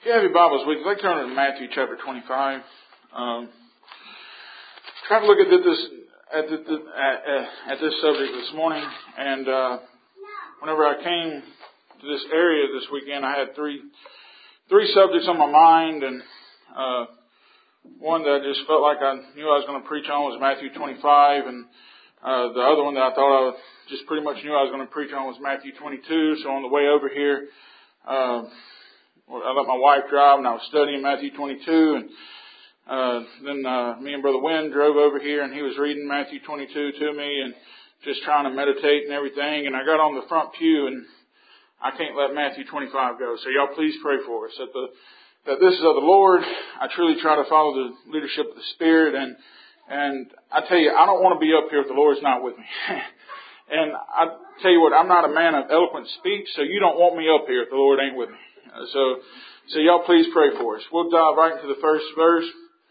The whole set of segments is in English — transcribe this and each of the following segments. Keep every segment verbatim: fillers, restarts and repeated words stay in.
If you have your Bibles with you, let's turn to Matthew chapter twenty-five. Um, try to look at this at, the, at, at this subject this morning, and uh, whenever I came to this area this weekend, I had three three subjects on my mind, and uh, one that I just felt like I knew I was going to preach on was Matthew twenty-five, and uh, the other one that I thought I just pretty much knew I was going to preach on was Matthew twenty-two. So on the way over here, Uh, I let my wife drive, and I was studying Matthew twenty-two, and uh, then uh, me and Brother Wynn drove over here, and he was reading Matthew twenty-two to me, and just trying to meditate and everything. And I got on the front pew, and I can't let Matthew twenty-five go. So y'all please pray for us that the that this is of the Lord. I truly try to follow the leadership of the Spirit, and and I tell you, I don't want to be up here if the Lord's not with me. And I tell you what, I'm not a man of eloquent speech, so you don't want me up here if the Lord ain't with me. Uh, so, so y'all please pray for us. We'll dive right into the first verse.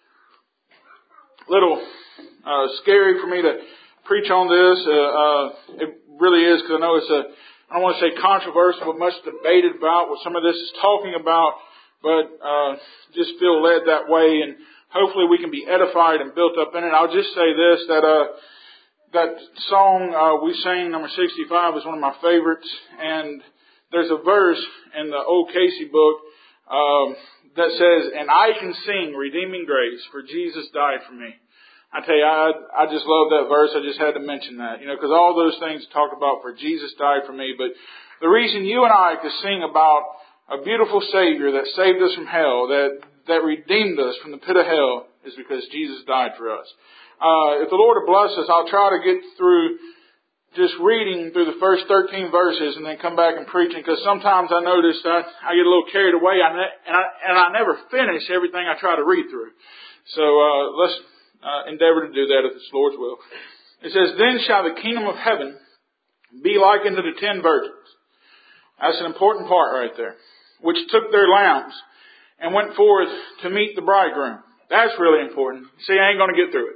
A little uh, scary for me to preach on this. Uh, uh, it really is, because I know it's a, I don't want to say controversial, but much debated about what some of this is talking about. But uh, just feel led that way, and hopefully we can be edified and built up in it. I'll just say this, that uh, that song uh, we sang, number sixty-five, is one of my favorites, and there's a verse in the old Casey book um, that says, "And I can sing redeeming grace, for Jesus died for me." I tell you, I, I just love that verse. I just had to mention that, you know, because all those things talk about for Jesus died for me. But the reason you and I could sing about a beautiful Savior that saved us from hell, that that redeemed us from the pit of hell, is because Jesus died for us. Uh, if the Lord will bless us, I'll try to get through just reading through the first thirteen verses and then come back and preaching, because sometimes I notice that I get a little carried away and I, and I never finish everything I try to read through. So uh, let's uh, endeavor to do that if it's the Lord's will. It says, "Then shall the kingdom of heaven be likened to the ten virgins." That's an important part right there. "Which took their lamps and went forth to meet the bridegroom." That's really important. See, I ain't going to get through it.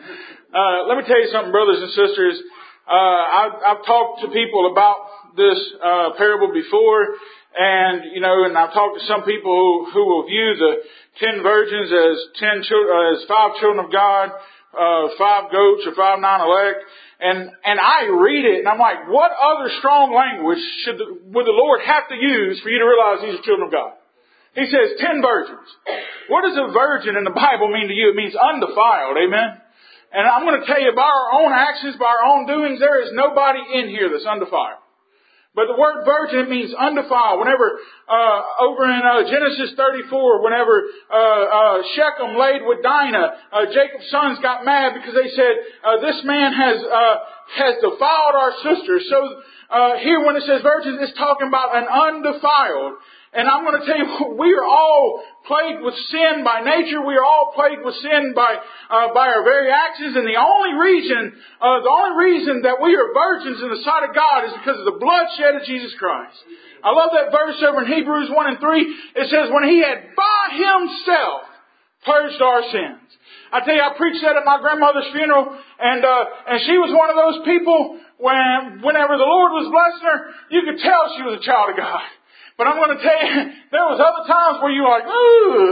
uh, let me tell you something, brothers and sisters. Uh, I've, I've talked to people about this uh, parable before, and you know, and I've talked to some people who, who will view the ten virgins as ten children, uh, as five children of God, uh, five goats or five non-elect, and and I read it and I'm like, what other strong language should the, would the Lord have to use for you to realize these are children of God? He says ten virgins. What does a virgin in the Bible mean to you? It means undefiled. Amen. And I'm going to tell you, by our own actions, by our own doings, there is nobody in here that's undefiled. But the word virgin, it means undefiled. Whenever, uh, over in uh, Genesis thirty-four, whenever uh, uh, Shechem laid with Dinah, uh, Jacob's sons got mad because they said, uh, this man has uh, has defiled our sister. So uh, here when it says virgin, it's talking about an undefiled. And I'm going to tell you, we are all plagued with sin by nature. We are all plagued with sin by uh, by our very actions. And the only reason, uh, the only reason that we are virgins in the sight of God is because of the bloodshed of Jesus Christ. I love that verse over in Hebrews one and three. It says, "When He had by Himself purged our sins." I tell you, I preached that at my grandmother's funeral, and uh, and she was one of those people when whenever the Lord was blessing her, you could tell she was a child of God. But I'm going to tell you, there was other times where you were like, ooh.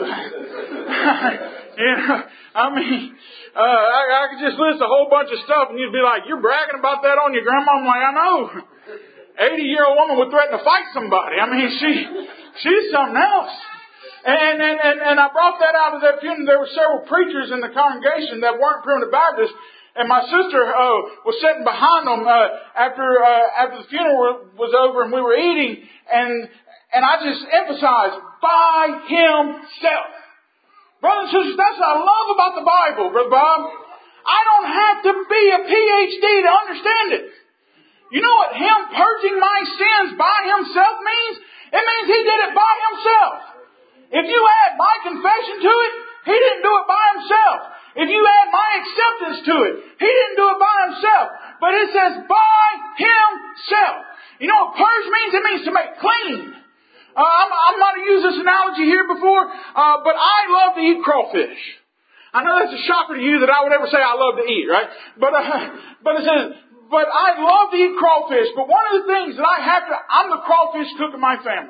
You know, I mean, uh, I, I could just list a whole bunch of stuff and you'd be like, you're bragging about that on your grandma? I'm like, I know. eighty-year-old woman would threaten to fight somebody. I mean, she she's something else. And, and, and, and I brought that out of that funeral. There were several preachers in the congregation that weren't Primitive Baptists. And my sister uh, was sitting behind them uh, after uh, after the funeral was over and we were eating. And And I just emphasize, by Himself. Brothers and sisters, that's what I love about the Bible, Brother Bob. I don't have to be a P H D to understand it. You know what Him purging my sins by Himself means? It means He did it by Himself. If you add my confession to it, He didn't do it by Himself. If you add my acceptance to it, He didn't do it by Himself. But it says by Himself. You know what purge means? It means to make clean. Uh, I'm, I might have used this analogy here before, uh, but I love to eat crawfish. I know that's a shocker to you that I would ever say I love to eat, right? But uh, but it says, but I love to eat crawfish. But one of the things that I have to, I'm the crawfish cook in my family.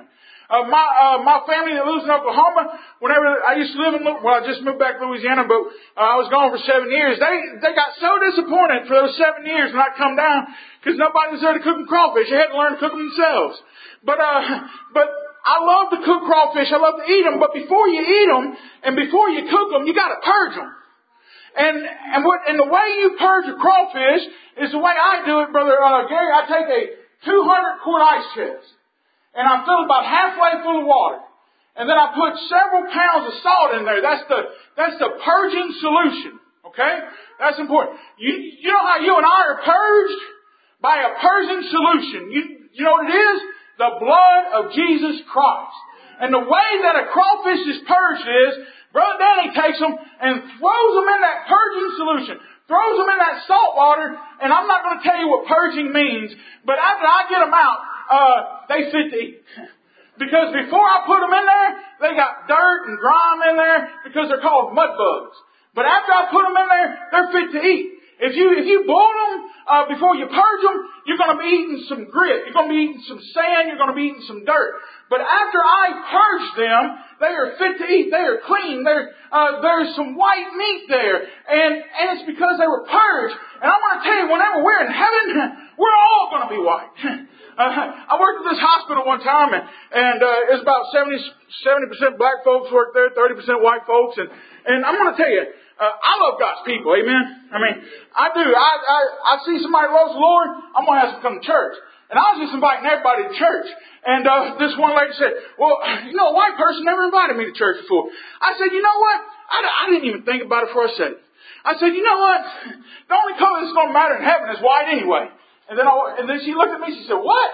Uh, my, uh, my family that lives in Oklahoma, whenever I used to live in, well, I just moved back to Louisiana, but uh, I was gone for seven years. They, they got so disappointed for those seven years when I come down because nobody was there to cook them crawfish. They had to learn to cook them themselves. But, uh, but I love to cook crawfish. I love to eat them. But before you eat them and before you cook them, you got to purge them. And, and what, and the way you purge a crawfish is the way I do it, Brother uh, Gary. I take a two hundred quart ice chest. And I fill it about halfway full of water. And then I put several pounds of salt in there. That's the, that's the purging solution. Okay? That's important. You, you know how you and I are purged? By a purging solution. You, you know what it is? The blood of Jesus Christ. And the way that a crawfish is purged is, Brother Danny takes them and throws them in that purging solution. Throws them in that salt water. And I'm not going to tell you what purging means. But after I get them out, Uh, they fit to eat. Because before I put them in there, they got dirt and grime in there because they're called mud bugs. But after I put them in there, they're fit to eat. If you, if you boil them, uh, before you purge them, you're going to be eating some grit. You're going to be eating some sand. You're going to be eating some dirt. But after I purge them, they are fit to eat. They are clean. They're, uh, there's some white meat there. And, and it's because they were purged. And I want to tell you, whenever we're in heaven, we're all going to be white. Uh, I worked at this hospital one time, and, and uh, it was about seventy percent black folks worked there, thirty percent white folks. And, and I'm going to tell you, uh, I love God's people, amen? I mean, I do. I, I, I see somebody loves the Lord, I'm going to have them come to church. And I was just inviting everybody to church. And uh, this one lady said, well, you know, a white person never invited me to church before. I said, you know what? I, I didn't even think about it before I said it. I said, you know what? The only color that's going to matter in heaven is white anyway. And then, I, and then she looked at me, she said, what?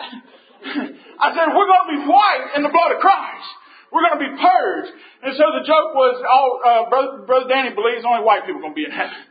I said, we're going to be white in the blood of Christ. We're going to be purged. And so the joke was, oh, uh, Brother, Brother Danny believes only white people are going to be in heaven.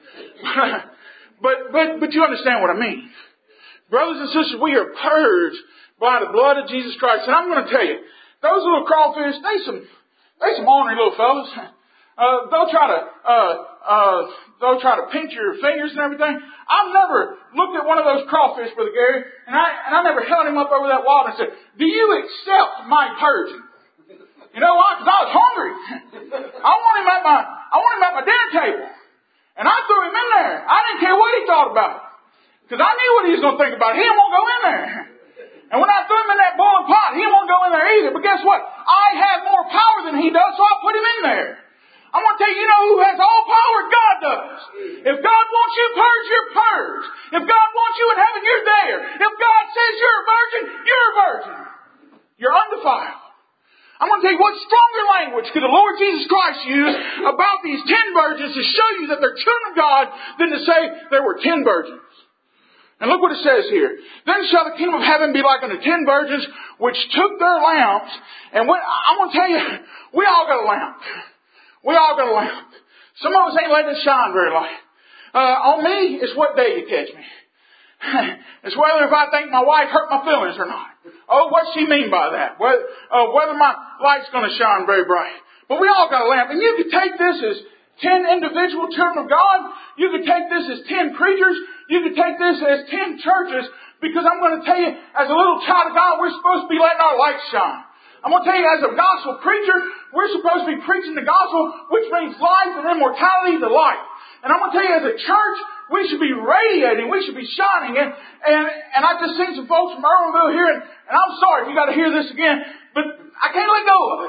but, but, but you understand what I mean. Brothers and sisters, we are purged by the blood of Jesus Christ. And I'm going to tell you, those little crawfish, they some, they some ornery little fellas. Uh, they'll try to, uh, uh, they'll try to pinch your fingers and everything. I've never looked at one of those crawfish, Brother Gary, and I, and I never held him up over that water and said, do you accept my purging? You know why? Because I was hungry. I want him at my, I want him at my dinner table. And I threw him in there. I didn't care what he thought about it. Because I knew what he was going to think about it. He didn't want to go in there. And when I threw him in that boiling pot, he didn't want to go in there either. But guess what? I have more power than he does, so I put him in there. I want to tell you, you know who has all power? God does. If God wants you purged, you're purged. If God wants you in heaven, you're there. If God says you're a virgin, you're a virgin. You're undefiled. I'm going to tell you what stronger language could the Lord Jesus Christ use about these ten virgins to show you that they're children of God than to say there were ten virgins. And look what it says here. Then shall the kingdom of heaven be like unto ten virgins which took their lamps. And when, I'm going to tell you, we all got a lamp. We all got a lamp. Some of us ain't letting it shine very light. Uh, on me, it's what day you catch me. It's whether if I think my wife hurt my feelings or not. Oh, what's she mean by that? Whether, uh, whether my light's going to shine very bright. But we all got a lamp. And you could take this as ten individual children of God. You could take this as ten preachers. You could take this as ten churches. Because I'm going to tell you, as a little child of God, we're supposed to be letting our light shine. I'm going to tell you, as a gospel preacher, we're supposed to be preaching the gospel, which means life and immortality to life. And I'm going to tell you, as a church, we should be radiating. We should be shining. And, and, and I just seen some folks from Irwinville here, and, and I'm sorry if you got to hear this again, but I can't let go of it.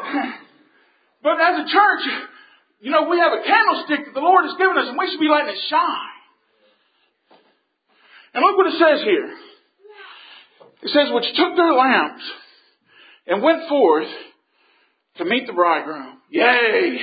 But as a church, you know, we have a candlestick that the Lord has given us, and we should be letting it shine. And look what it says here. It says, which took their lamps and went forth to meet the bridegroom. Yay!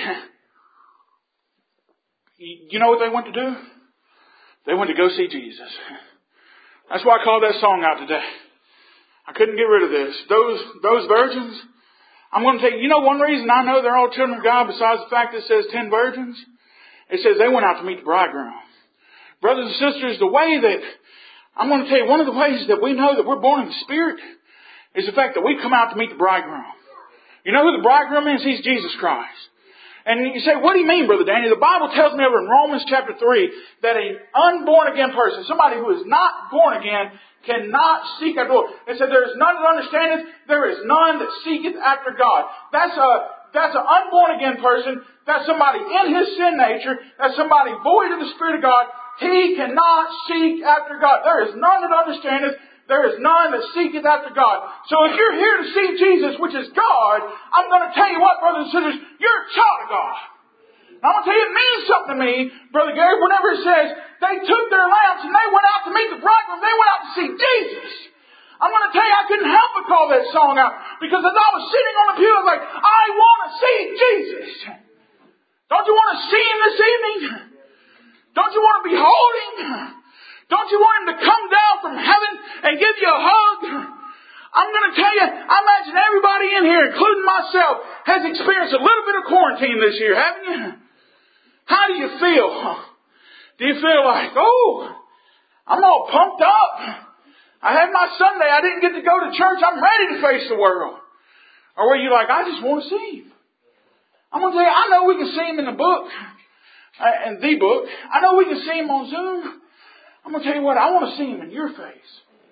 You know what they went to do? They went to go see Jesus. That's why I called that song out today. I couldn't get rid of this. Those, those virgins, I'm going to tell you, you know one reason I know they're all children of God besides the fact that it says ten virgins? It says they went out to meet the bridegroom. Brothers and sisters, the way that, I'm going to tell you, one of the ways that we know that we're born in the Spirit is the fact that we come out to meet the bridegroom. You know who the bridegroom is? He's Jesus Christ. And you say, what do you mean, Brother Danny? The Bible tells me over in Romans chapter three that an unborn again person, somebody who is not born again, cannot seek after the Lord. It said, there is none that understandeth, there is none that seeketh after God. That's a, that's an unborn again person. That's somebody in his sin nature. That's somebody void of the Spirit of God. He cannot seek after God. There is none that understandeth, there is none that seeketh after God. So if you're here to see Jesus, which is God, I'm going to tell you what, brothers and sisters, you're a child of God. And I'm going to tell you, it means something to me, Brother Gary, whenever it says they took their lamps and they went out to meet the bridegroom. They went out to see Jesus. I'm going to tell you, I couldn't help but call that song out. Because as I was sitting on the pew, I was like, I want to see Jesus. Don't you want to see Him this evening? Don't you want to behold Him? Don't you want Him to come down from heaven and give you a hug? I'm going to tell you, I imagine everybody in here, including myself, has experienced a little bit of quarantine this year, haven't you? How do you feel? Do you feel like, oh, I'm all pumped up. I had my Sunday. I didn't get to go to church. I'm ready to face the world. Or were you like, I just want to see Him? I'm going to tell you, I know we can see Him in the book, uh, in the book. I know we can see Him on Zoom. I'm going to tell you what, I want to see Him in your face.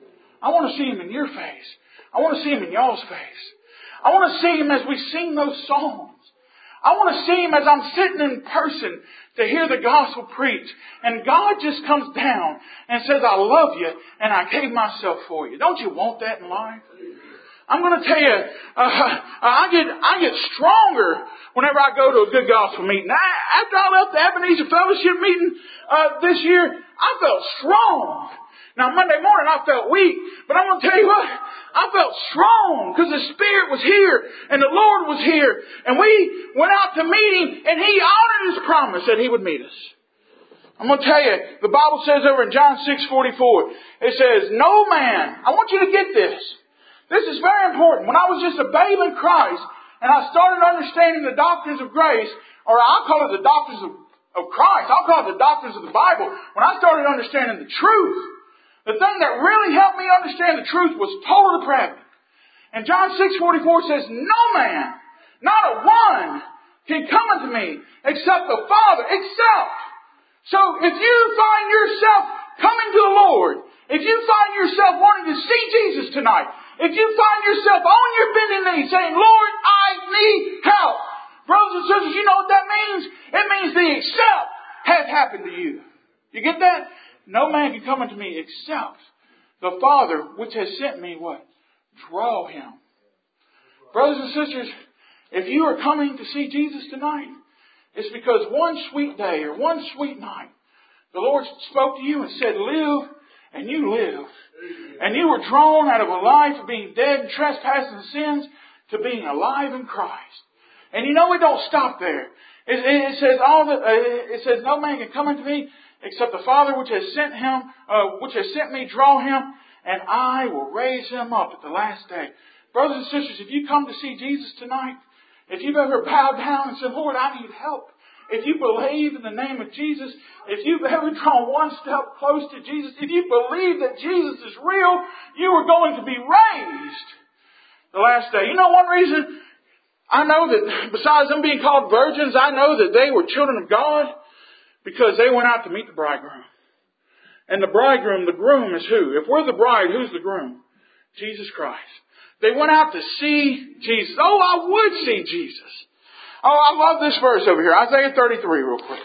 I want to see Him in your face. I want to see Him in y'all's face. I want to see Him as we sing those songs. I want to see Him as I'm sitting in person to hear the gospel preached. And God just comes down and says, I love you and I gave myself for you. Don't you want that in life? I'm going to tell you, uh, I get I get stronger whenever I go to a good gospel meeting. I, after I left the Ebenezer Fellowship meeting uh, this year, I felt strong. Now, Monday morning I felt weak, but I'm going to tell you what, I felt strong because the Spirit was here and the Lord was here. And we went out to meet Him and He honored His promise that He would meet us. I'm going to tell you, the Bible says over in John six forty-four, it says, no man, I want you to get this. This is very important. When I was just a babe in Christ and I started understanding the doctrines of grace, or I'll call it the doctrines of, of Christ, I'll call it the doctrines of the Bible, when I started understanding the truth, the thing that really helped me understand the truth was total depravity. And John six forty-four says, no man, not a one, can come unto me except the Father, except. So if you find yourself coming to the Lord, if you find yourself wanting to see Jesus tonight, if you find yourself on your bending knee saying, Lord, I need help. Brothers and sisters, you know what that means? It means the except has happened to you. You get that? No man can come unto me except the Father which has sent me what? Draw him. Brothers and sisters, if you are coming to see Jesus tonight, it's because one sweet day or one sweet night, the Lord spoke to you and said, live, and you live. And you were drawn out of a life of being dead in trespasses and sins to being alive in Christ. And you know, it don't stop there. It, it, it says all that. Uh, it says no man can come unto me except the Father which has sent him, uh, which has sent me, draw him, and I will raise him up at the last day. Brothers and sisters, if you come to see Jesus tonight, if you've ever bowed down and said, Lord, I need help. If you believe in the name of Jesus, if you've ever drawn one step close to Jesus, if you believe that Jesus is real, you are going to be raised the last day. You know one reason I know that besides them being called virgins, I know that they were children of God because they went out to meet the bridegroom. And the bridegroom, the groom is who? If we're the bride, who's the groom? Jesus Christ. They went out to see Jesus. Oh, I would see Jesus. Oh, I love this verse over here. Isaiah thirty-three real quick.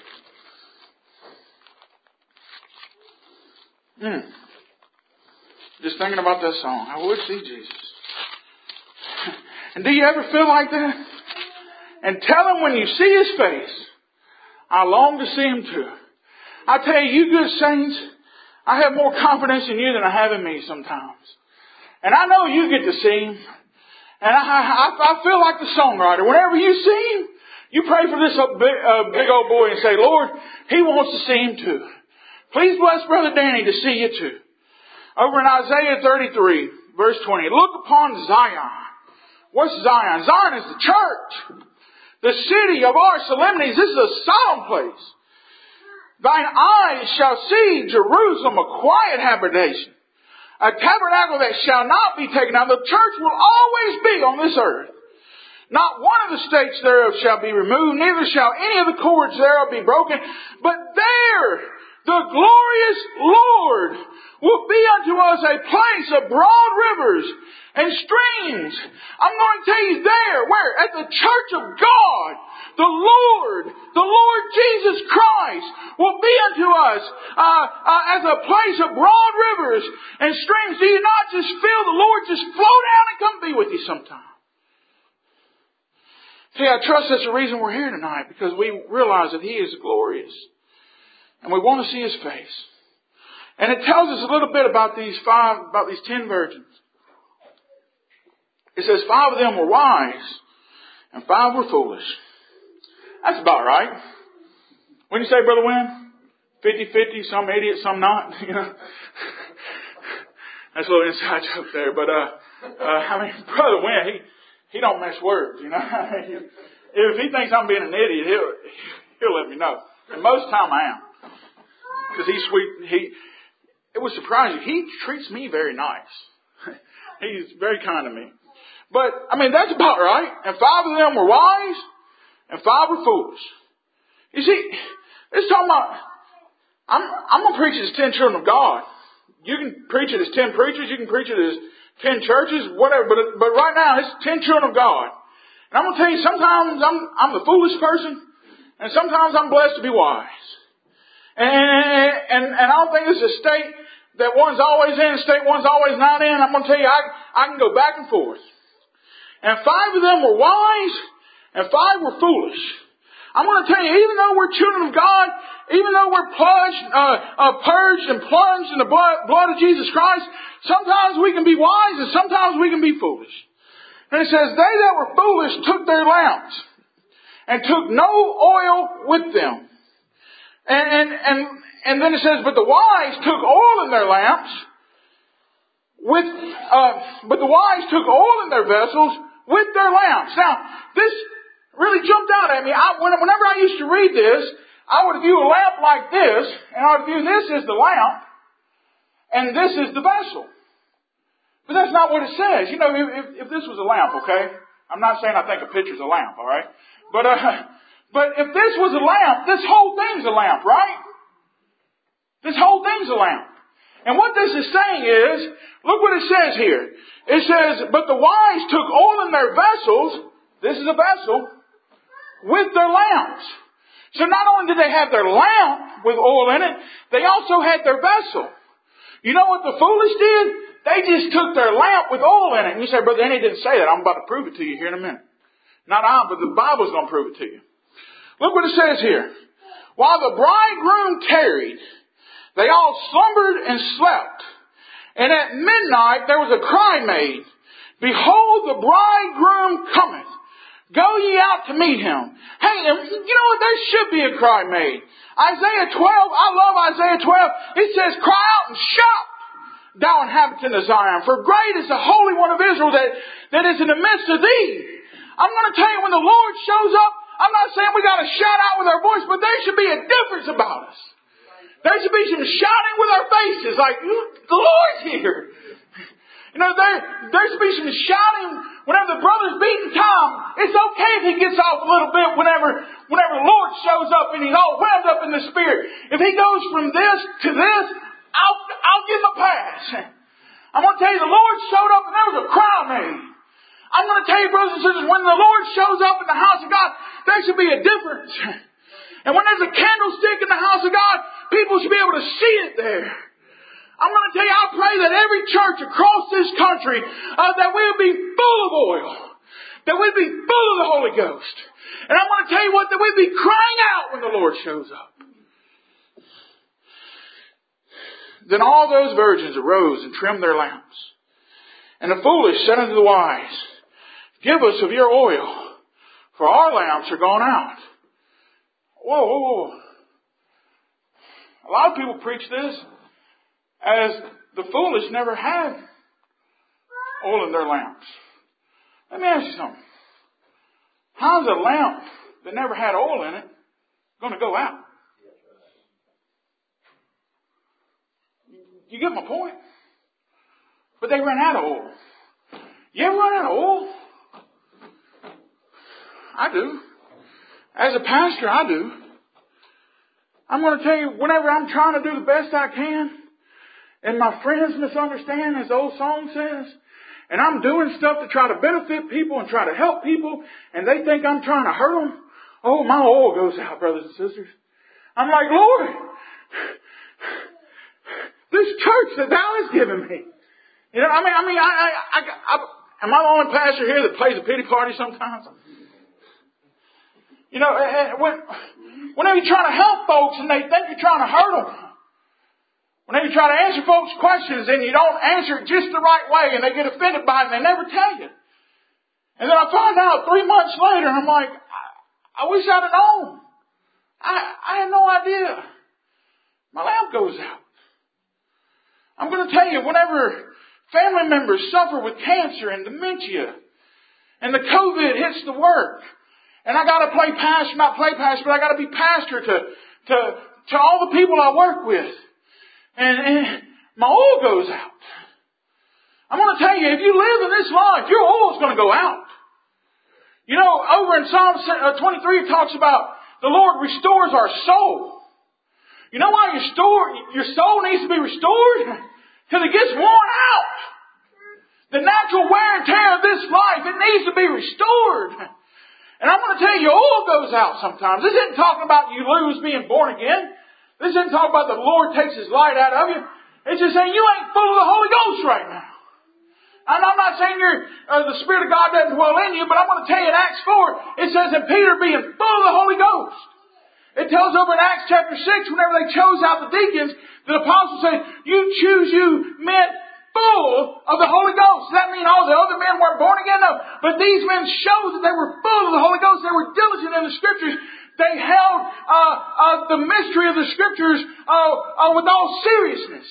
Mm. Just thinking about that song. I would see Jesus. And do you ever feel like that? And tell Him when you see His face, I long to see Him too. I tell you, you good saints, I have more confidence in you than I have in me sometimes. And I know you get to see Him. And I, I, I feel like the songwriter. Whenever you see Him, you pray for this big, uh, big old boy and say, Lord, he wants to see Him too. Please bless Brother Danny to see you too. Over in Isaiah thirty-three, verse twenty, look upon Zion. What's Zion? Zion is the church. The city of our solemnities. This is a solemn place. Thine eyes shall see Jerusalem a quiet habitation. A tabernacle that shall not be taken down. The church will always be on this earth. Not one of the stakes thereof shall be removed, neither shall any of the cords thereof be broken. But there The glorious Lord will be unto us a place of broad rivers and streams. I'm going to tell you there, where? At the church of God, the Lord, the Lord Jesus Christ will be unto us uh, uh, as a place of broad rivers and streams. Do you not just feel the Lord just flow down and come be with you sometime? See, I trust that's the reason we're here tonight, because we realize that He is glorious. And we want to see His face. And it tells us a little bit about these five, about these ten virgins. It says five of them were wise and five were foolish. That's about right. When you say, Brother Wynn, fifty-fifty, some idiot, some not, you know. That's a little inside joke there. But, uh, uh, I mean, Brother Wynn, he, he don't mess words, you know. If he thinks I'm being an idiot, he'll, he'll let me know. And most of the time I am. Because he's sweet. He, it was surprising. He treats me very nice. He's very kind to me. But, I mean, that's about right. And five of them were wise, and five were foolish. You see, it's talking about, I'm, I'm going to preach it as ten children of God. You can preach it as ten preachers, you can preach it as ten churches, whatever, but, but right now it's ten children of God. And I'm going to tell you, sometimes I'm, I'm the foolish person, and sometimes I'm blessed to be wise. And, and, and I don't think it's a state that one's always in, a state one's always not in. I'm going to tell you, I, I can go back and forth. And five of them were wise, and five were foolish. I'm going to tell you, even though we're children of God, even though we're plunged, uh, uh, purged and plunged in the blood, blood of Jesus Christ, sometimes we can be wise and sometimes we can be foolish. And it says, they that were foolish took their lamps and took no oil with them. And, and, and, and then it says, but the wise took oil in their lamps with, uh, but the wise took oil in their vessels with their lamps. Now, this really jumped out at me. I, whenever I used to read this, I would view a lamp like this, and I would view this as the lamp, and this is the vessel. But that's not what it says. You know, if, if this was a lamp, okay? I'm not saying I think a picture's a lamp, all right? But, uh, but if this was a lamp, this whole thing's a lamp, right? This whole thing's a lamp. And what this is saying is, look what it says here. It says, but the wise took oil in their vessels, this is a vessel, with their lamps. So not only did they have their lamp with oil in it, they also had their vessel. You know what the foolish did? They just took their lamp with oil in it. And you say, Brother Andy didn't say that. I'm about to prove it to you here in a minute. Not I, but the Bible's going to prove it to you. Look what it says here. While the bridegroom tarried, they all slumbered and slept. And at midnight there was a cry made, behold, the bridegroom cometh. Go ye out to meet him. Hey, you know what? There should be a cry made. Isaiah twelve, I love Isaiah twelve. It says, cry out and shout, thou inhabitant of Zion. For great is the Holy One of Israel that, that is in the midst of thee. I'm going to tell you, when the Lord shows up, I'm not saying we got to shout out with our voice, but there should be a difference about us. There should be some shouting with our faces, like, the Lord's here. You know, there, there should be some shouting whenever the brother's beating time. It's okay if he gets off a little bit whenever, whenever the Lord shows up and he's all wound up in the Spirit. If he goes from this to this, I'll, I'll give him a pass. I'm going to tell you, the Lord showed up and there was a cry made. I'm going to tell you, brothers and sisters, when the Lord shows up in the house of God, there should be a difference. And when there's a candlestick in the house of God, people should be able to see it there. I'm going to tell you, I pray that every church across this country, uh, that we'll be full of oil. That we'll be full of the Holy Ghost. And I'm going to tell you what, that we'll be crying out when the Lord shows up. Then all those virgins arose and trimmed their lamps. And the foolish said unto the wise, give us of your oil, for our lamps are gone out. Whoa, whoa, whoa. A lot of people preach this as the foolish never had oil in their lamps. Let me ask you something. How's a lamp that never had oil in it going to go out? You get my point? But they ran out of oil. You ever run out of oil? I do. As a pastor, I do. I'm going to tell you, whenever I'm trying to do the best I can, and my friends misunderstand, as the old song says, and I'm doing stuff to try to benefit people and try to help people, and they think I'm trying to hurt them, oh, my oil goes out, brothers and sisters. I'm like, Lord, this church that Thou hast given me. You know, I mean, I mean, I, I, I, I am I the only pastor here that plays a pity party sometimes? You know, when, whenever you're trying to help folks and they think you're trying to hurt them, whenever you try to answer folks' questions and you don't answer it just the right way and they get offended by it and they never tell you. And then I find out three months later, I'm like, I, I wish I'd have known. I, I had no idea. My lamp goes out. I'm going to tell you, whenever family members suffer with cancer and dementia and the COVID hits the work, and I got to play pastor, not play pastor, but I got to be pastor to, to, to all the people I work with. And, and my oil goes out. I'm going to tell you, if you live in this life, your oil is going to go out. You know, over in Psalm twenty-three, it talks about the Lord restores our soul. You know why your, store, your soul needs to be restored? Because it gets worn out. The natural wear and tear of this life, it needs to be restored. And I'm going to tell you, oil goes out sometimes. This isn't talking about you lose being born again. This isn't talking about the Lord takes His light out of you. It's just saying you ain't full of the Holy Ghost right now. And I'm not saying you're, uh, the Spirit of God doesn't dwell in you, but I'm going to tell you in Acts four, it says in Peter being full of the Holy Ghost. It tells over in Acts chapter six, whenever they chose out the deacons, the apostles said, you choose you men full of the Holy Ghost. Does that mean all the other men weren't born again? No. But these men showed that they were full of the Holy Ghost. They were diligent in the Scriptures. They held uh, uh, the mystery of the Scriptures uh, uh, with all seriousness.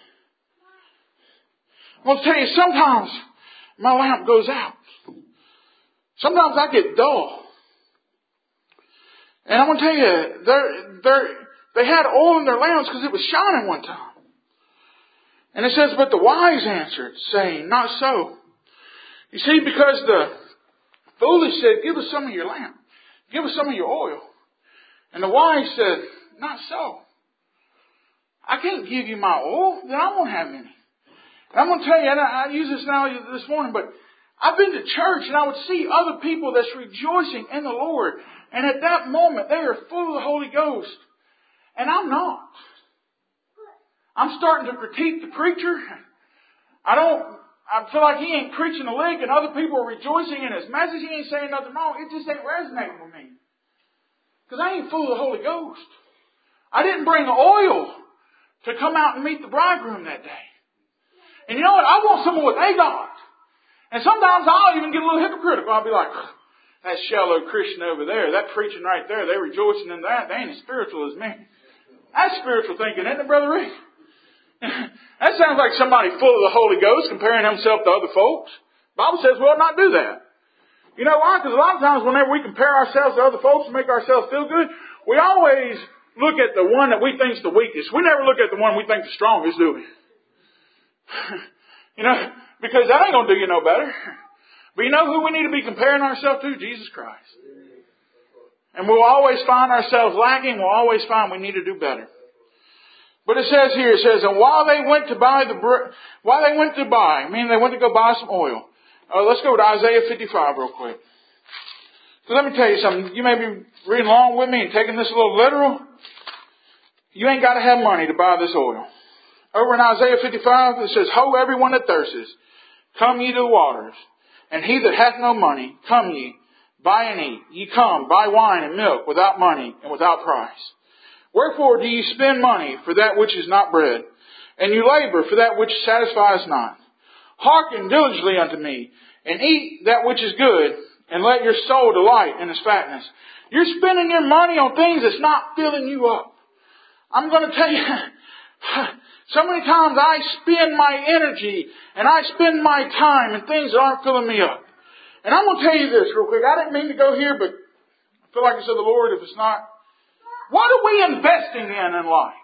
I'm going to tell you, sometimes my lamp goes out. Sometimes I get dull. And I'm going to tell you, they're, they're, they had oil in their lamps because it was shining one time. And it says, but the wise answered, saying, not so. You see, because the foolish said, give us some of your lamp. Give us some of your oil. And the wise said, not so. I can't give you my oil, then I won't have any. And I'm going to tell you, and I, I use this now this morning, but I've been to church and I would see other people that's rejoicing in the Lord. And at that moment, they are full of the Holy Ghost. And I'm not. I'm starting to critique the preacher. I don't, I feel like he ain't preaching a lick and other people are rejoicing in his message. He ain't saying nothing wrong. It just ain't resonating with me. Because I ain't full of the Holy Ghost. I didn't bring oil to come out and meet the bridegroom that day. And you know what? I want some of what they got. And sometimes I'll even get a little hypocritical. I'll be like, that shallow Christian over there, that preaching right there, they're rejoicing in that. They ain't as spiritual as me. That's spiritual thinking, isn't it, Brother Rick? That sounds like somebody full of the Holy Ghost comparing himself to other folks. The Bible says we ought not do that. You know why? Because a lot of times whenever we compare ourselves to other folks to make ourselves feel good, we always look at the one that we think is the weakest. We never look at the one we think is the strongest, do we? You know, because that ain't going to do you no better. But you know who we need to be comparing ourselves to? Jesus Christ. And we'll always find ourselves lacking. We'll always find we need to do better. But it says here, it says, and while they went to buy the, while they went to buy, meaning they went to go buy some oil. Uh, let's go to Isaiah fifty-five real quick. So let me tell you something. You may be reading along with me and taking this a little literal. You ain't got to have money to buy this oil. Over in Isaiah fifty-five, it says, ho, everyone that thirsteth, come ye to the waters. And he that hath no money, come ye, buy and eat. Ye come, buy wine and milk without money and without price. Wherefore do ye spend money for that which is not bread, and you labor for that which satisfies not? Hearken diligently unto me, and eat that which is good, and let your soul delight in its fatness. You're spending your money on things that's not filling you up. I'm going to tell you, so many times I spend my energy, and I spend my time in things that aren't filling me up. And I'm going to tell you this real quick. I didn't mean to go here, but I feel like I said the Lord, if it's not. What are we investing in in life?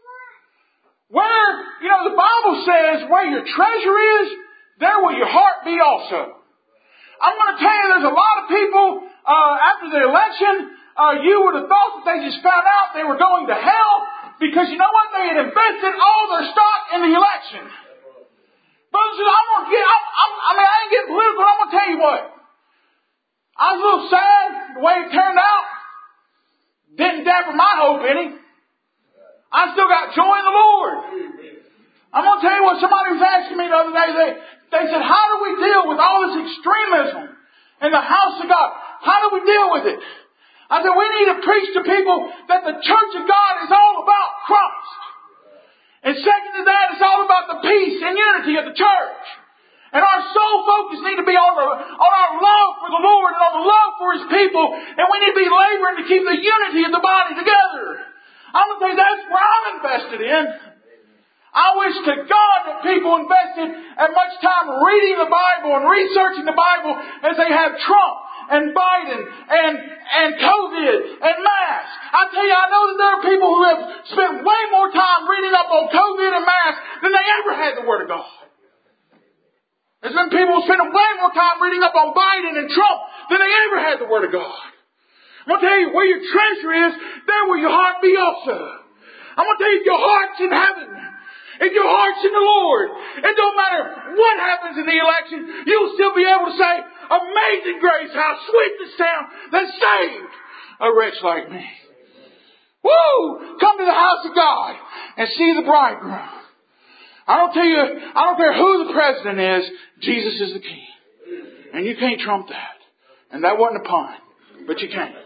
Where, you know, the Bible says where your treasure is, there will your heart be also. I'm going to tell you there's a lot of people uh, after the election, uh, you would have thought that they just found out they were going to hell because you know what? They had invested all their stock in the election. Brothers, I'm gonna get. I'm, I'm, I mean, I ain't getting political. But I'm gonna tell you what. I was a little sad the way it turned out. Didn't dampen my hope any. I still got joy in the Lord. I'm going to tell you what, somebody was asking me the other day. They, they said, how do we deal with all this extremism in the house of God? How do we deal with it? I said, we need to preach to people that the church of God is all about Christ. And second to that, it's all about the peace and unity of the church. And our sole focus need to be on, the, on our love for the Lord and on the love for His people. And we need to be laboring to keep the unity of the body together. I'm going to tell you, that's where I'm invested in. I wish to God that people invested as much time reading the Bible and researching the Bible as they have Trump and Biden and, and COVID and masks. I tell you, I know that there are people who have spent way more time reading up on COVID and masks than they ever had the Word of God. There's been people who spend way more time reading up on Biden and Trump than they ever had the Word of God. I'm going to tell you, where your treasure is, there will your heart be also. I'm going to tell you, if your heart's in heaven, if your heart's in the Lord, it don't matter what happens in the election, you'll still be able to say, amazing grace, how sweet the sound that saved a wretch like me. Woo! Come to the house of God and see the bridegroom. I don't tell you, I don't care who the president is, Jesus is the king. And you can't trump that. And that wasn't a pun, but you can't.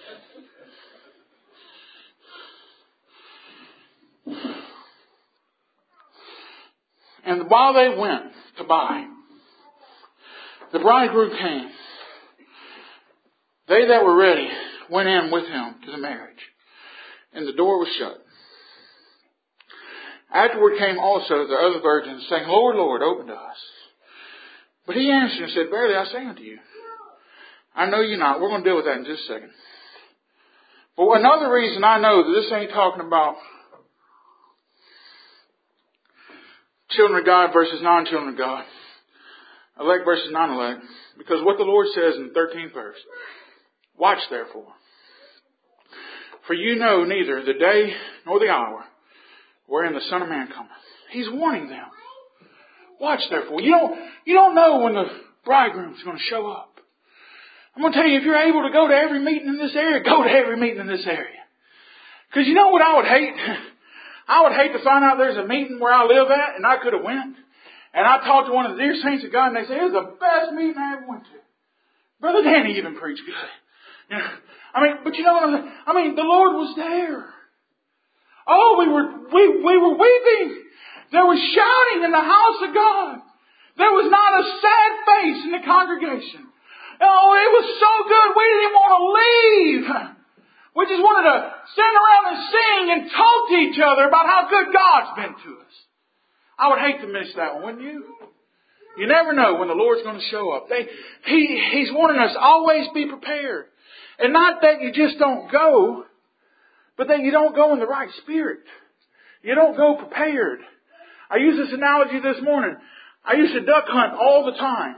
And while they went to buy, the bridegroom came. They that were ready went in with him to the marriage, and the door was shut. Afterward came also the other virgins, saying, Lord, Lord, open to us. But he answered and said, Verily I say unto you, I know you not. We're going to deal with that in just a second. But another reason I know that this ain't talking about children of God versus non-children of God, elect versus non-elect, because what the Lord says in the thirteenth verse, watch therefore, for you know neither the day nor the hour wherein the Son of Man cometh. He's warning them. Watch therefore. You don't, you don't know when the bridegroom is going to show up. I'm going to tell you, if you're able to go to every meeting in this area, go to every meeting in this area. Because you know what I would hate? I would hate to find out there's a meeting where I live at and I could have went. And I talked to one of the dear saints of God and they say, it was the best meeting I ever went to. Brother Danny even preached good. You know, I mean, but you know what I'm saying? I mean, the Lord was there. Oh, we were, we, we were weeping. There was shouting in the house of God. There was not a sad face in the congregation. Oh, it was so good. We didn't even want to leave. We just wanted to stand around and sing and talk to each other about how good God's been to us. I would hate to miss that one, wouldn't you? You never know when the Lord's going to show up. They, he, He's warning us, always be prepared. And not that you just don't go, but that you don't go in the right spirit. You don't go prepared. I used this analogy this morning. I used to duck hunt all the time.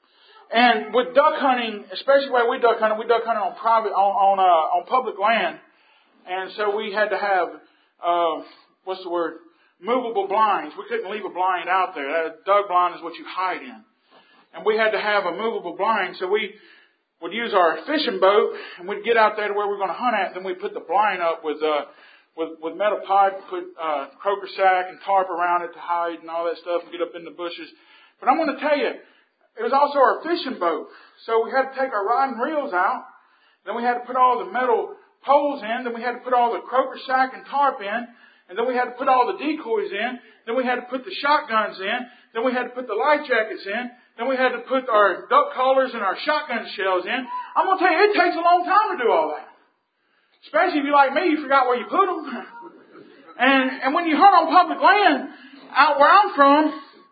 And with duck hunting, especially where we duck hunted, we duck hunted on private, on on, uh, on public land, and so we had to have uh, what's the word? Movable blinds. We couldn't leave a blind out there. A duck blind is what you hide in, and we had to have a movable blind. So we would use our fishing boat, and we'd get out there to where we were going to hunt at. And then we'd put the blind up with uh, with with metal pipe, put uh, croaker sack and tarp around it to hide and all that stuff, and get up in the bushes. But I'm going to tell you, it was also our fishing boat. So we had to take our rod and reels out. Then we had to put all the metal poles in. Then we had to put all the croaker sack and tarp in. And then we had to put all the decoys in. Then we had to put the shotguns in. Then we had to put the life jackets in. Then we had to put our duck collars and our shotgun shells in. I'm going to tell you, it takes a long time to do all that. Especially if you're like me, you forgot where you put them. And, and when you hunt on public land, out where I'm from,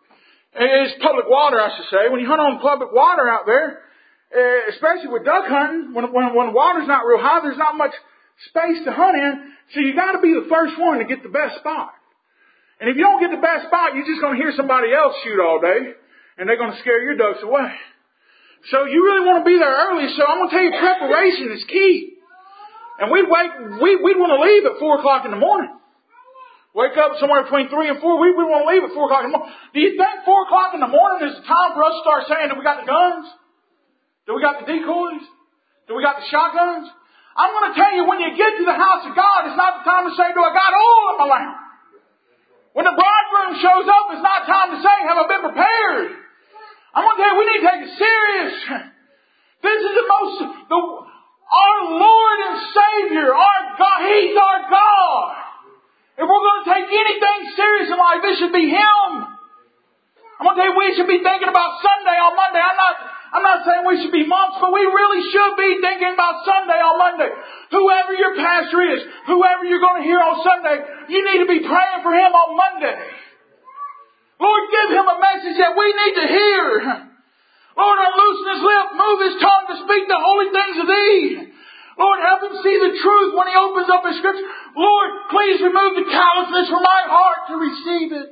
it's public water, I should say. When you hunt on public water out there, especially with duck hunting, when, when, when the water's not real high, there's not much space to hunt in. So you got to be the first one to get the best spot. And if you don't get the best spot, you're just going to hear somebody else shoot all day, and they're going to scare your ducks away. So you really want to be there early. So I'm going to tell you, preparation is key. And we'd wake, we, we'd want to leave at four o'clock in the morning. Wake up somewhere between three and four. We, we want to leave at four o'clock in the morning. Do you think four o'clock in the morning is the time for us to start saying, do we got the guns? Do we got the decoys? Do we got the shotguns? I'm going to tell you, when you get to the house of God, it's not the time to say, do I got oil in my lamp? When the bridegroom shows up, it's not time to say, have I been prepared? I'm going to tell you, we need to take it serious. This is the most, the, our Lord and Savior, our God, He's our God. If we're going to take anything serious in life, it should be Him. I'm going to tell you, we should be thinking about Sunday on Monday. I'm not, I'm not saying we should be monks, but we really should be thinking about Sunday on Monday. Whoever your pastor is, whoever you're going to hear on Sunday, you need to be praying for him on Monday. Lord, give him a message that we need to hear. Lord, unloosen his lip, move his tongue to speak the holy things of Thee. Lord, help him see the truth when he opens up his scripture. Lord, please remove the callousness from my heart to receive it.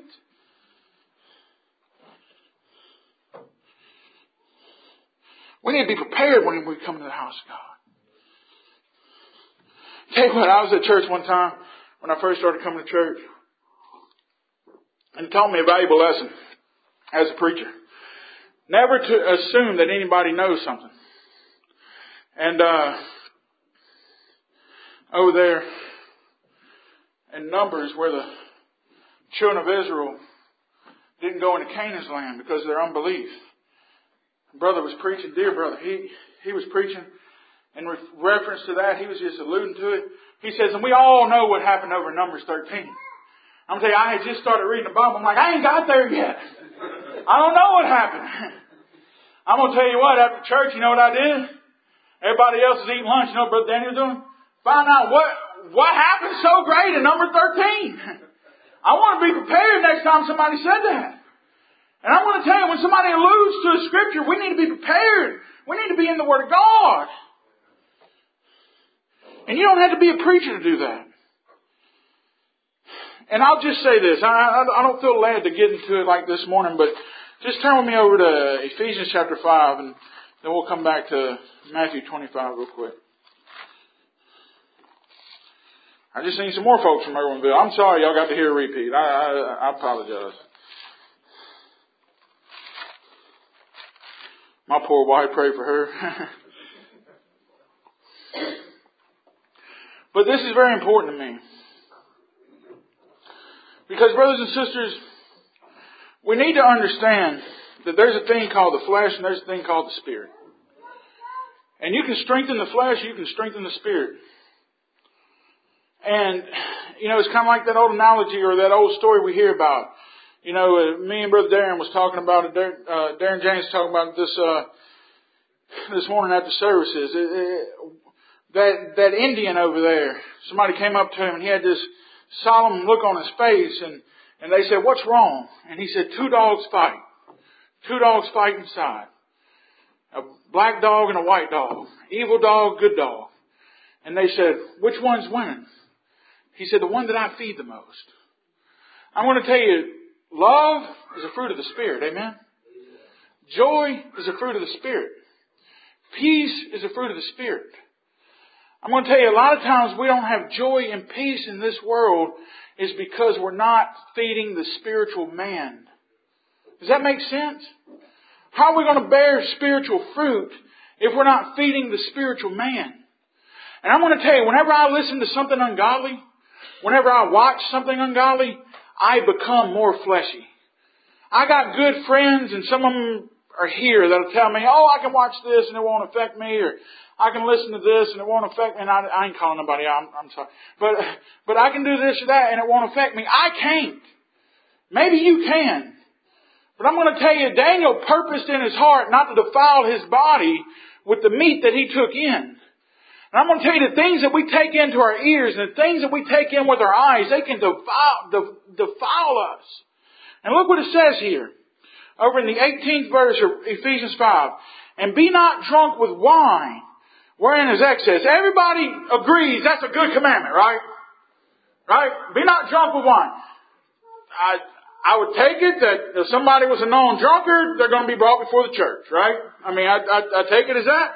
We need to be prepared when we come to the house of God. Tell you what, I was at church one time when I first started coming to church. And it taught me a valuable lesson as a preacher. Never to assume that anybody knows something. And uh, over there in Numbers, where the children of Israel didn't go into Canaan's land because of their unbelief. Brother was preaching, dear brother, he, he was preaching in re- reference to that. He was just alluding to it. He says, and we all know what happened over in Numbers thirteen. I'm going to tell you, I had just started reading the Bible. I'm like, I ain't got there yet. I don't know what happened. I'm going to tell you what, after church, you know what I did? Everybody else is eating lunch. You know what Brother Daniel was doing? Find out what, what happened so great in number thirteen. I want to be prepared next time somebody said that. And I want to tell you, when somebody alludes to a scripture, we need to be prepared. We need to be in the Word of God. And you don't have to be a preacher to do that. And I'll just say this. I, I, I don't feel led to get into it like this morning, but just turn with me over to Ephesians chapter five, and then we'll come back to Matthew twenty-five real quick. I just seen some more folks from Irwinville. I'm sorry y'all got to hear a repeat. I, I, I apologize. My poor wife, pray for her. But this is very important to me. Because, brothers and sisters, we need to understand that there's a thing called the flesh and there's a thing called the spirit. And you can strengthen the flesh, you can strengthen the spirit. And, you know, it's kind of like that old analogy or that old story we hear about. You know, uh, me and Brother Darren was talking about it. Darren, uh, Darren James was talking about this uh, this morning after services. It, it, that that Indian over there, somebody came up to him and he had this solemn look on his face, and and they said, "What's wrong?" And he said, two dogs fight. Two dogs fight inside. A black dog and a white dog. Evil dog, good dog. And they said, "Which one's winning?" He said, "The one that I feed the most." I want to tell you, love is a fruit of the Spirit. Amen? Joy is a fruit of the Spirit. Peace is a fruit of the Spirit. I'm going to tell you, a lot of times we don't have joy and peace in this world is because we're not feeding the spiritual man. Does that make sense? How are we going to bear spiritual fruit if we're not feeding the spiritual man? And I'm going to tell you, whenever I listen to something ungodly, whenever I watch something ungodly, I become more fleshy. I got good friends, and some of them are here that'll tell me, "Oh, I can watch this and it won't affect me," or "I can listen to this and it won't affect me." And I, I ain't calling nobody out. I'm, I'm sorry, but but I can do this or that and it won't affect me. I can't. Maybe you can, but I'm going to tell you, Daniel purposed in his heart not to defile his body with the meat that he took in. And I'm going to tell you, the things that we take into our ears and the things that we take in with our eyes, they can defile, defile us. And look what it says here. Over in the eighteenth verse of Ephesians five. "And be not drunk with wine, wherein is excess." Everybody agrees that's a good commandment, right? Right? Be not drunk with wine. I, I would take it that if somebody was a known drunkard, they're going to be brought before the church, right? I mean, I, I, I take it as that.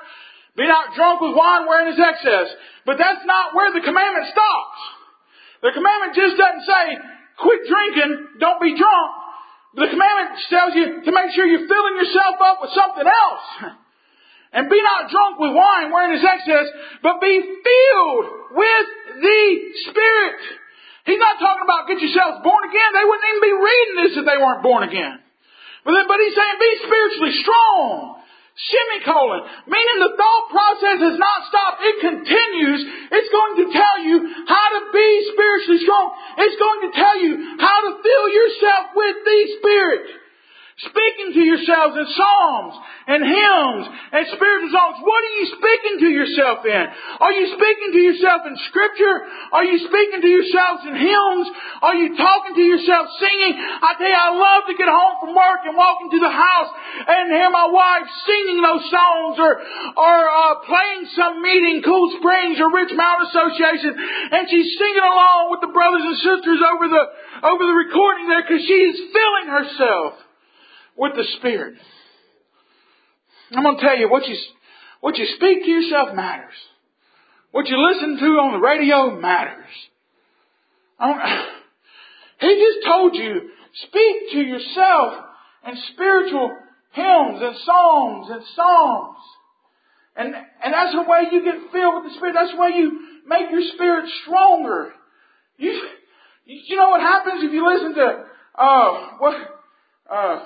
Be not drunk with wine wherein is excess. But that's not where the commandment stops. The commandment just doesn't say, quit drinking, don't be drunk. The commandment tells you to make sure you're filling yourself up with something else. And be not drunk with wine wherein is excess, but be filled with the Spirit. He's not talking about get yourselves born again. They wouldn't even be reading this if they weren't born again. But then, but he's saying be spiritually strong. Semicolon. Meaning the thought process has not stopped. It continues. It's going to tell you how to be spiritually strong. It's going to tell you how to fill yourself with the Spirit. Speaking to yourselves in psalms and hymns and spiritual songs. What are you speaking to yourself in? Are you speaking to yourself in Scripture? Are you speaking to yourselves in hymns? Are you talking to yourself singing? I tell you, I love to get home from work and walk into the house and hear my wife singing those songs or or uh, playing some meeting, Cool Springs or Rich Mountain Association, and she's singing along with the brothers and sisters over the over the recording there because she is filling herself with the Spirit. I'm going to tell you, what you what you speak to yourself matters. What you listen to on the radio matters. I don't, he just told you, speak to yourself in spiritual hymns and songs and psalms. And, and that's the way you get filled with the Spirit. That's the way you make your spirit stronger. You, you know what happens if you listen to, uh, what, uh,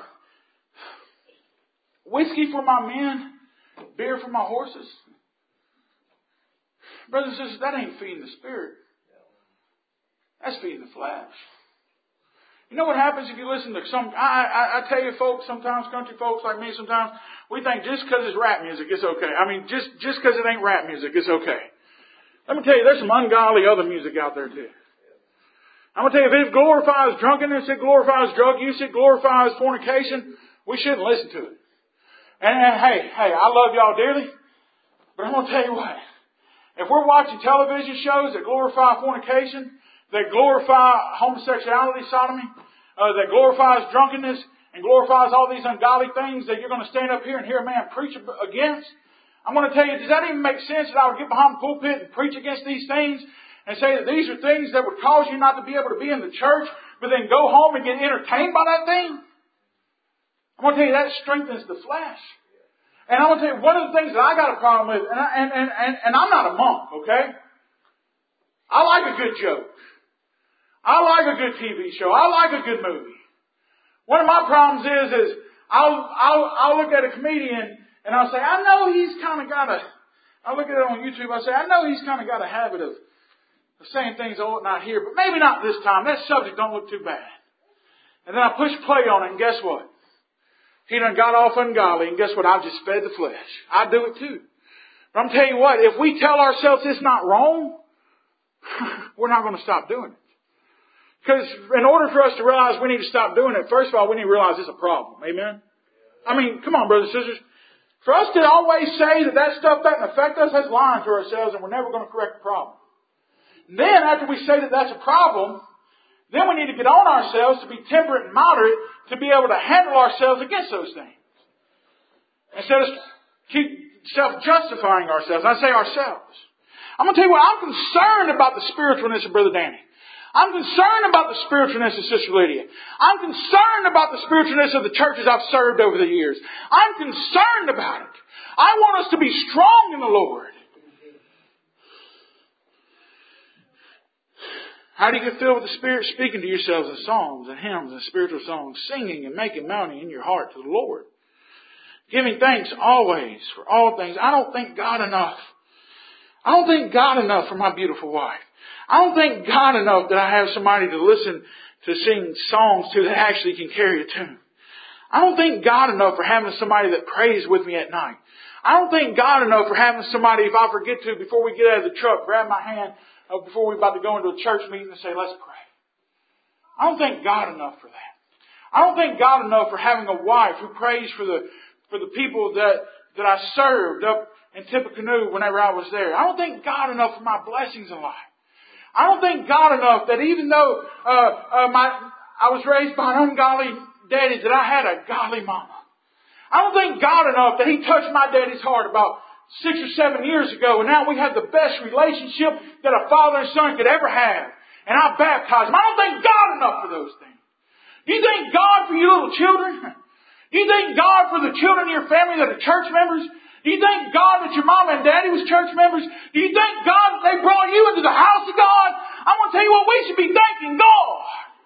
whiskey for my men, beer for my horses. Brothers and sisters, that ain't feeding the Spirit. That's feeding the flesh. You know what happens if you listen to some... I, I, I tell you folks, sometimes country folks like me, sometimes we think just because it's rap music, it's okay. I mean, just just because it ain't rap music, it's okay. Let me tell you, there's some ungodly other music out there too. I'm going to tell you, if it glorifies drunkenness, it glorifies drug use, it glorifies fornication, we shouldn't listen to it. And, and hey, hey, I love y'all dearly, but I'm going to tell you what. If we're watching television shows that glorify fornication, that glorify homosexuality, sodomy, uh, that glorifies drunkenness, and glorifies all these ungodly things that you're going to stand up here and hear a man preach against, I'm going to tell you, does that even make sense that I would get behind the pulpit and preach against these things and say that these are things that would cause you not to be able to be in the church, but then go home and get entertained by that thing? I'm going to tell you, that strengthens the flesh. And I'm going to tell you, one of the things that I got a problem with, and, I, and, and, and, and I'm not a monk, okay? I like a good joke. I like a good T V show. I like a good movie. One of my problems is, is I'll, I'll, I'll look at a comedian and I'll say, I know he's kind of got a, I'll look at it on YouTube, I'll say, I know he's kind of got a habit of, of saying things I ought not hear, but maybe not this time. That subject don't look too bad. And then I push play on it, and guess what? He done got off ungodly, and guess what? I've just fed the flesh. I do it too. But I'm telling you what, if we tell ourselves it's not wrong, we're not going to stop doing it. Because in order for us to realize we need to stop doing it, first of all, we need to realize it's a problem. Amen? I mean, come on, brothers and sisters. For us to always say that that stuff doesn't affect us, that's lying to ourselves, and we're never going to correct the problem. Then, after we say that that's a problem, then we need to get on ourselves to be temperate and moderate to be able to handle ourselves against those things. Instead of keep self-justifying ourselves. I say ourselves. I'm going to tell you what, I'm concerned about the spiritualness of Brother Danny. I'm concerned about the spiritualness of Sister Lydia. I'm concerned about the spiritualness of the churches I've served over the years. I'm concerned about it. I want us to be strong in the Lord. How do you get filled with the Spirit? Speaking to yourselves in psalms and hymns and spiritual songs, singing and making melody in your heart to the Lord. Giving thanks always for all things. I don't thank God enough. I don't thank God enough for my beautiful wife. I don't thank God enough that I have somebody to listen to sing songs to that actually can carry a tune. I don't thank God enough for having somebody that prays with me at night. I don't thank God enough for having somebody, if I forget to, before we get out of the truck, grab my hand uh, before we're about to go into a church meeting and say, let's pray. I don't thank God enough for that. I don't thank God enough for having a wife who prays for the for the people that, that I served up in Tippecanoe whenever I was there. I don't thank God enough for my blessings in life. I don't thank God enough that even though uh, uh, my I was raised by an ungodly daddy, that I had a godly mama. I don't thank God enough that He touched my daddy's heart about six or seven years ago, and now we have the best relationship that a father and son could ever have. And I baptize them. I don't thank God enough for those things. Do you thank God for your little children? Do you thank God for the children in your family that are church members? Do you thank God that your mama and daddy was church members? Do you thank God that they brought you into the house of God? I want to tell you what, we should be thanking God.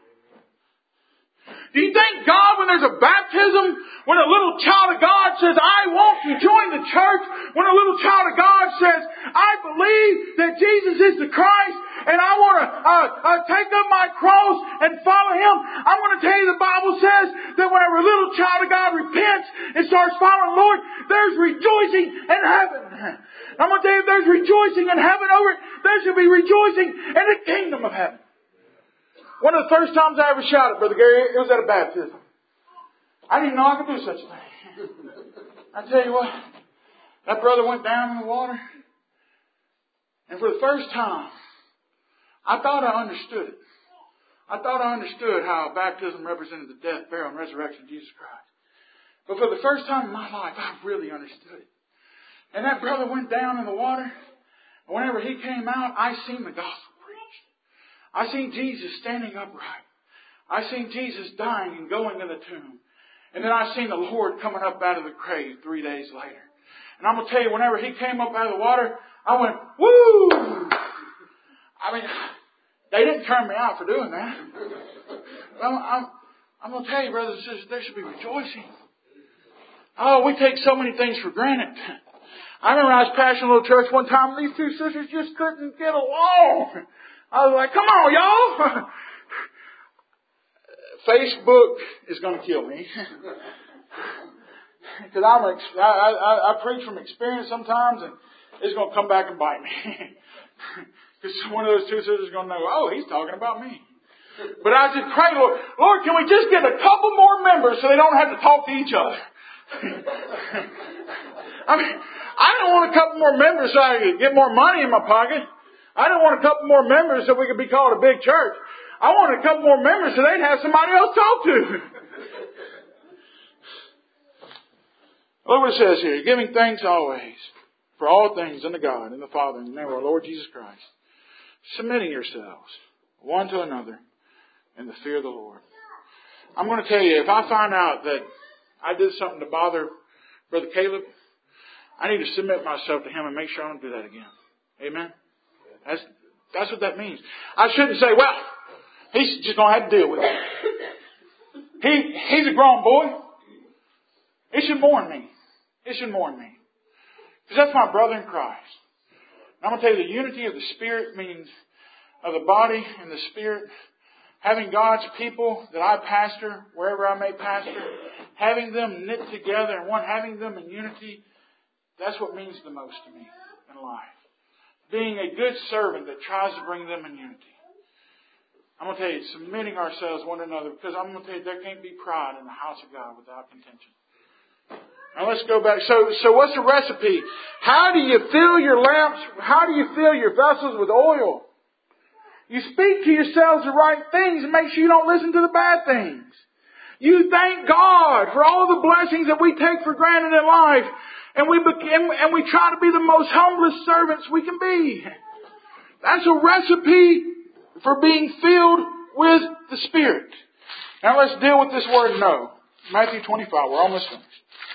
Do you thank God when there's a baptism? When a little child of God says, I want to join the church. When a little child of God says, I believe that Jesus is the Christ and I want to uh, uh, take up my cross and follow Him. I'm going to tell you the Bible says that whenever a little child of God repents and starts following the Lord, there's rejoicing in heaven. I'm going to tell you if there's rejoicing in heaven over it, there should be rejoicing in the kingdom of heaven. One of the first times I ever shouted, Brother Gary, it was at a baptism. I didn't even know I could do such a thing. I tell you what, that brother went down in the water. And for the first time, I thought I understood it. I thought I understood how baptism represented the death, burial, and resurrection of Jesus Christ. But for the first time in my life, I really understood it. And that brother went down in the water. And whenever he came out, I seen the gospel. I seen Jesus standing upright. I seen Jesus dying and going in the tomb. And then I seen the Lord coming up out of the grave three days later. And I'm going to tell you, whenever He came up out of the water, I went, woo! I mean, they didn't turn me out for doing that. Well, I'm, I'm going to tell you, brothers and sisters, there should be rejoicing. Oh, we take so many things for granted. I remember I was pastoring a little church one time, and these two sisters just couldn't get along. I was like, come on, y'all. Facebook is going to kill me. Because I'm, I, I, I preach from experience sometimes, and it's going to come back and bite me. Because one of those two sisters is going to know, oh, he's talking about me. But I just pray, Lord, Lord, can we just get a couple more members so they don't have to talk to each other? I mean, I don't want a couple more members so I can get more money in my pocket. I don't want a couple more members so we could be called a big church. I want a couple more members so they'd have somebody else to talk to. Look what it says here. Giving thanks always for all things unto God and the Father in the name of our Lord Jesus Christ. Submitting yourselves one to another in the fear of the Lord. I'm going to tell you, if I find out that I did something to bother Brother Caleb, I need to submit myself to him and make sure I don't do that again. Amen? That's, that's what that means. I shouldn't say, well, he's just going to have to deal with it. He, he's a grown boy. It should mourn me. It should mourn me. Because that's my brother in Christ. And I'm going to tell you, the unity of the Spirit means of the body and the Spirit. Having God's people that I pastor, wherever I may pastor, having them knit together and one, having them in unity, that's what means the most to me in life. Being a good servant that tries to bring them in unity. I'm going to tell you, submitting ourselves one to another, because I'm going to tell you, there can't be pride in the house of God without contention. Now let's go back. So, so what's the recipe? How do you fill your lamps? How do you fill your vessels with oil? You speak to yourselves the right things and make sure you don't listen to the bad things. You thank God for all the blessings that we take for granted in life. And we become, and we try to be the most humblest servants we can be. That's a recipe for being filled with the Spirit. Now let's deal with this word no. Matthew twenty-five. We're almost finished.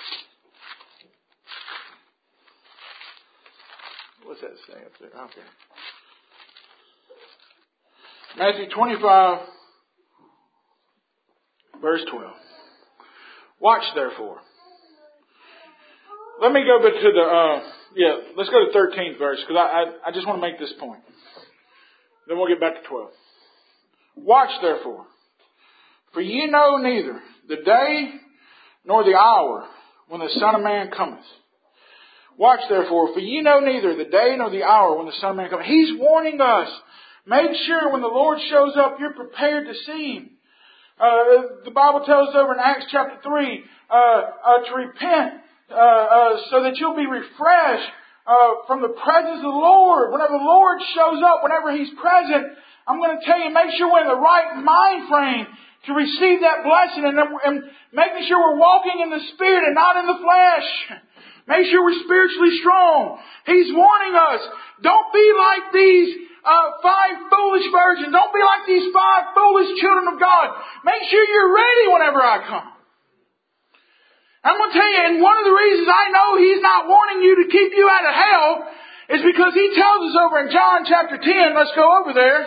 What's that say up there? Okay. Matthew twenty-five, verse twelve. Watch therefore. Let me go back to the, uh, yeah, let's go to the thirteenth verse, because I, I, I just want to make this point. Then we'll get back to twelve. Watch therefore, for ye know neither the day nor the hour when the Son of Man cometh. Watch therefore, for ye know neither the day nor the hour when the Son of Man cometh. He's warning us. Make sure when the Lord shows up, you're prepared to see Him. Uh, the Bible tells us over in Acts chapter three, uh, uh, to repent, uh, uh, so that you'll be refreshed, uh, from the presence of the Lord. Whenever the Lord shows up, whenever He's present, I'm going to tell you, make sure we're in the right mind frame to receive that blessing, and, and making sure we're walking in the Spirit and not in the flesh. Make sure we're spiritually strong. He's warning us. Don't be like these uh, five foolish virgins. Don't be like these five foolish children of God. Make sure you're ready whenever I come. I'm going to tell you, and one of the reasons I know He's not warning you to keep you out of hell is because He tells us over in John chapter ten. Let's go over there.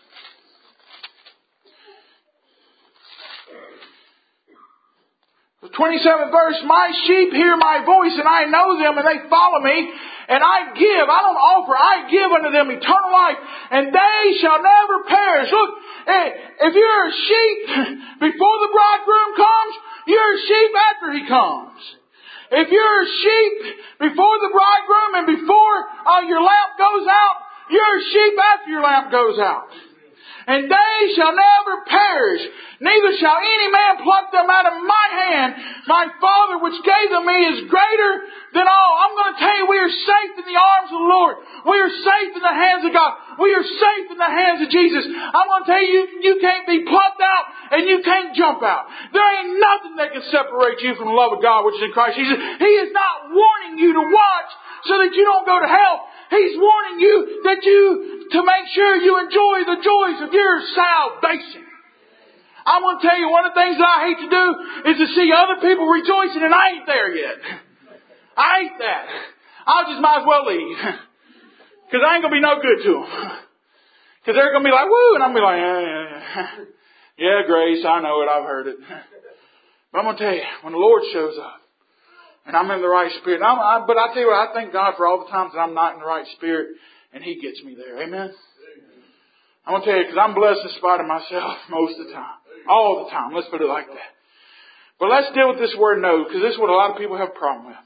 The twenty-seventh verse, my sheep hear my voice, and I know them, and they follow me. And I give, I don't offer, I give unto them eternal life, and they shall never perish. Look, if you're a sheep before the bridegroom comes, you're a sheep after He comes. If you're a sheep before the bridegroom and before uh, your lamp goes out, you're a sheep after your lamp goes out. And they shall never perish, neither shall any man pluck them out of my hand. My Father which gave them me is greater than all. I'm going to tell you, we are safe in the arms of the Lord. We are safe in the hands of God. We are safe in the hands of Jesus. I'm going to tell you, you can't be plucked out and you can't jump out. There ain't nothing that can separate you from the love of God which is in Christ Jesus. He is not warning you to watch so that you don't go to hell. He's warning you that you, to make sure you enjoy the joys of your salvation. I'm going to tell you, one of the things that I hate to do is to see other people rejoicing and I ain't there yet. I hate that. I just might as well leave. Because I ain't going to be no good to them. Because they're going to be like, woo, and I'm going to be like, yeah, yeah, yeah. Yeah, Grace, I know it, I've heard it. But I'm going to tell you, when the Lord shows up, and I'm in the right spirit. I'm, I, but I tell you what, I thank God for all the times that I'm not in the right spirit and He gets me there. Amen? I'm going to tell you, because I'm blessed in spite of myself most of the time. All the time. Let's put it like that. But let's deal with this word no, because this is what a lot of people have a problem with.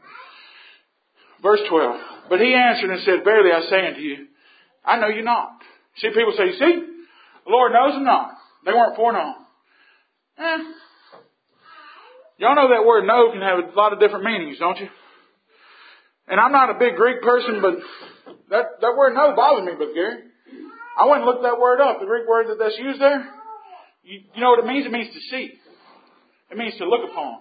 Verse twelve. But He answered and said, verily I say unto you, I know you not. See, people say, you see, the Lord knows them not. They weren't foreknown. Eh. Y'all know that word no can have a lot of different meanings, don't you? And I'm not a big Greek person, but that, that word no bothers me, Brother Gary. I went and looked that word up. The Greek word that that's used there, you, you know what it means? It means to see. It means to look upon.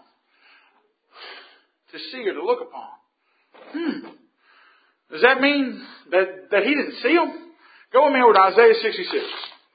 To see or to look upon. Hmm. Does that mean that, that He didn't see them? Go with me over to Isaiah sixty-six.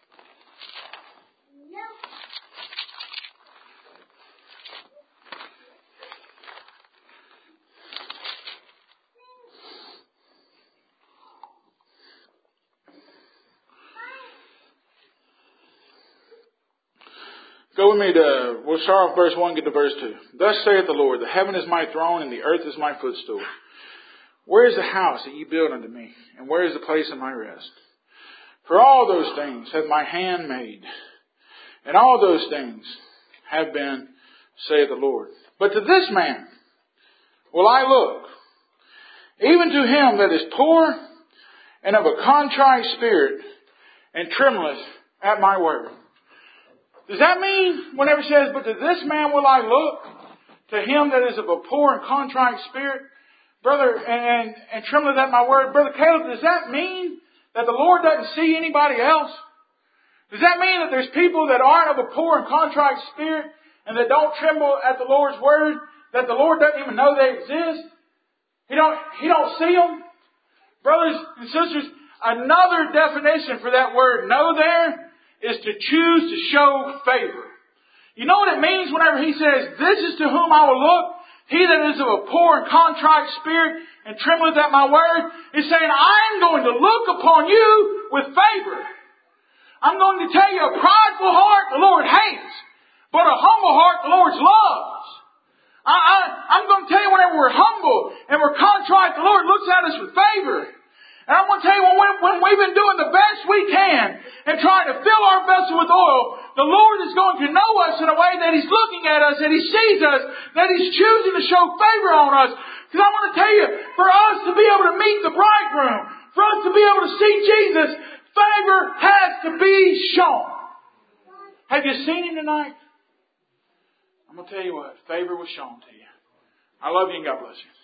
Go with me to, we'll start off verse one, get to verse two. Thus saith the Lord, the heaven is my throne and the earth is my footstool. Where is the house that ye build unto me? And where is the place of my rest? For all those things hath my hand made. And all those things have been, saith the Lord. But to this man will I look, even to him that is poor and of a contrite spirit, and trembleth at my word. Does that mean, whenever it says, but to this man will I look, to him that is of a poor and contrite spirit, brother, and, and trembleth at my word? Brother Caleb, does that mean that the Lord doesn't see anybody else? Does that mean that there's people that aren't of a poor and contrite spirit and that don't tremble at the Lord's word, that the Lord doesn't even know they exist? He don't, he don't see them? Brothers and sisters, another definition for that word no there is to choose to show favor. You know what it means whenever He says, this is to whom I will look, he that is of a poor and contrite spirit and trembleth at my word, is saying, I'm going to look upon you with favor. I'm going to tell you, a prideful heart the Lord hates, but a humble heart the Lord loves. I, I, I'm going to tell you, whenever we're humble and we're contrite, the Lord looks at us with favor. And I'm going to tell you, when, when we've been doing the best we can and trying to fill our vessel with oil, the Lord is going to know us in a way that He's looking at us, that He sees us, that He's choosing to show favor on us. Because I want to tell you, for us to be able to meet the bridegroom, for us to be able to see Jesus, favor has to be shown. Have you seen Him tonight? I'm going to tell you what, favor was shown to you. I love you and God bless you.